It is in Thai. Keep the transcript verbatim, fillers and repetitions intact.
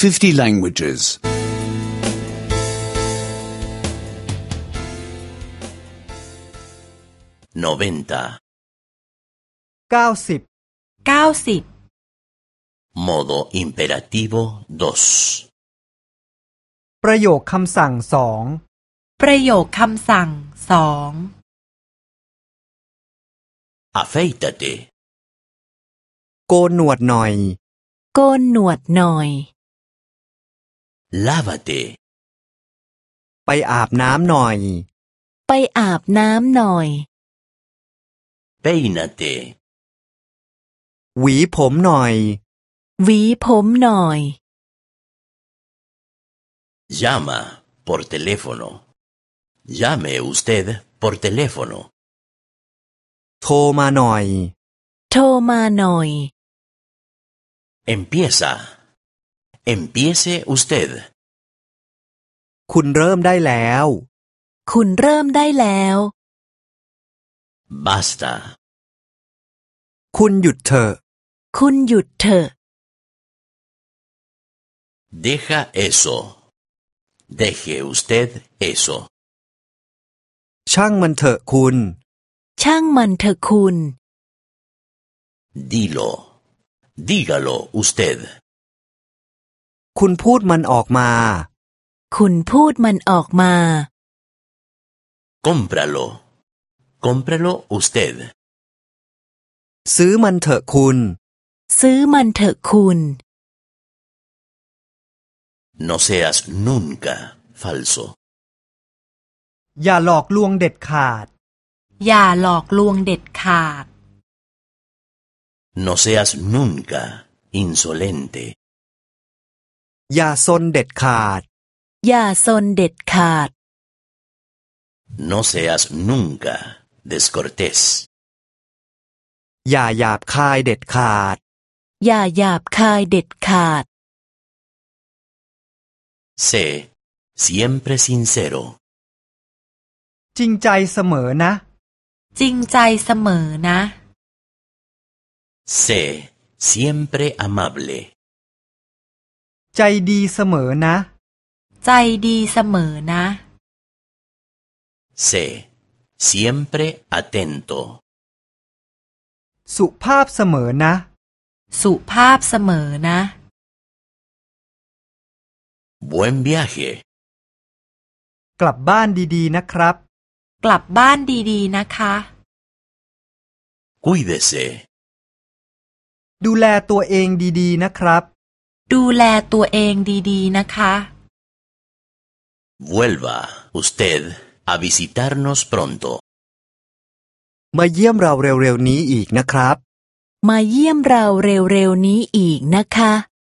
fifty languages. noventa. เก้าสิบเก้าสิบ Modo imperativo dos. ประโยคคำสั่งสองประโยคคำสั่งสอง Afeítate. โกนหนวดหน่อยโกนหนวดหน่อย Lávate. ไปอาบน้ำหน่อยไปอาบน้ำหน่อย Peínate. หวีผมหน่อยหวีผมหน่อย Llama por teléfono. Llame usted por teléfono. โทรมาหน่อยโทรมาหน่อย Empieza. Empiece usted. คุณเริ่มได้แล้วคุณเริ่มได้แล้ว Basta. คุณหยุดเถอะคุณหยุดเถอะ Deja eso. Deje usted eso. ช่างมันเถอะคุณช่างมันเถอะคุณ Dilo. Dígalo usted. คุณพูดมันออกมาคุณพูดมันออกมา Cómpralo. Cómpralo usted. ซื้อมันเถอะคุณซื้อมันเถอะคุณ No seas nunca falso. อย่าหลอกลวงเด็ดขาดอย่าหลอกลวงเด็ดขาด No seas nunca insolente. อย่าซนเด็ดขาดอย่าซนเด็ดขาด No seas nunca descortés. อย่าหยาบคายเด็ดขาดอย่าหยาบคายเด็ดขาด Sé siempre sincero. จริงใจเสมอนะจริงใจเสมอนะ Sé siempre amable. ใจดีเสมอนะใจดีเสมอนะ Sé siempre atento. สุภาพเสมอนะสุภาพเสมอนะ Buen viaje. กลับบ้านดีๆนะครับกลับบ้านดีๆนะคะ Cuídese. ดูแลตัวเองดีๆนะครับดูแลตัวเองดีๆนะคะ Vuelva usted a visitarnos pronto. มาเยี่ยมเราเร็วๆนี้อีกนะครับมาเยี่ยมเราเร็วๆนี้อีกนะคะ